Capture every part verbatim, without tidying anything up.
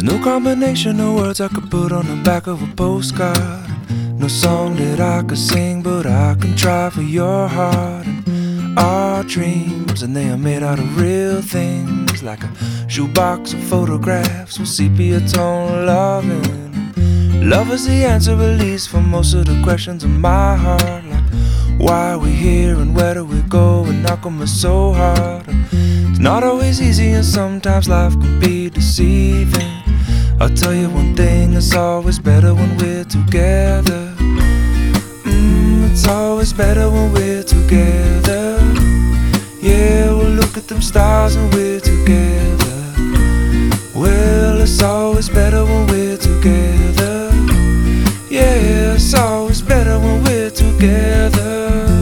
no combination of words I could put on the back of a postcard. No song that I could sing, but I can try for your heart. And our dreams, and they are made out of real things, like a shoebox of photographs with sepia tone loving. Love is the answer, at least, for most of the questions in my heart, like why are we here and where do we go, and how come it's so hard. And it's not always easy, and sometimes life can be deceiving. I'll tell you one thing, it's always better when we're together. Mm, it's always better when we're together. Yeah, we'll look at them stars when we're together. Well, it's always better when we're together. Yeah, it's always better when we're together.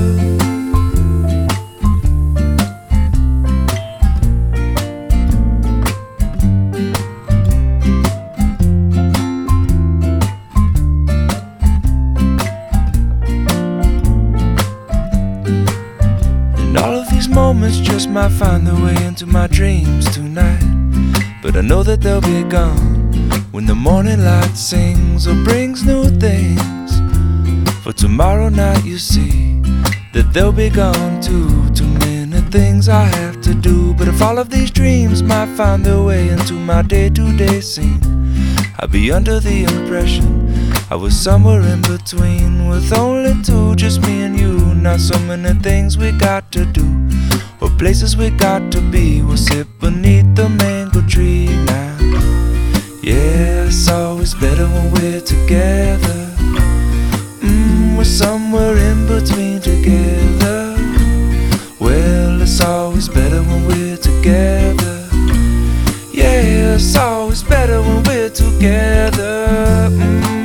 Moments just might find their way into my dreams tonight, but I know that they'll be gone when the morning light sings or brings new things. For tomorrow night you see that they'll be gone too. Too many things I have to do, but if all of these dreams might find their way into my day-to-day scene, I'd be under the impression I was somewhere in between, with only two, just me and you. Not so many things we got to do, or places we got to be. We'll sit beneath the mango tree now. Yeah, it's always better when we're together. Mm, we're somewhere in between together. Well, it's always better when we're together. Yeah, it's always better when we're together. Mm.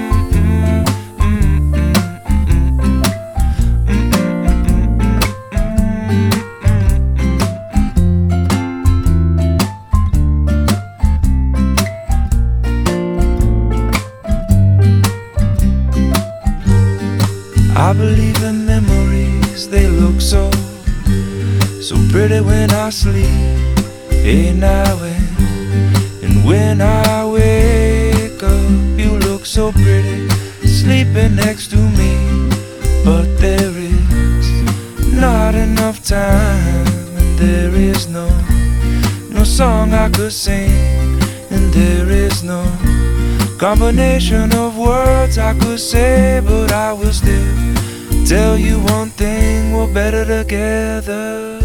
I believe in memories, they look so, so pretty when I sleep. Hey now and, and when I wake up, you look so pretty, sleeping next to me. But there is not enough time, and there is no, no song I could sing, and there is no combination of words I could say, but I will still tell you one thing, we're better together.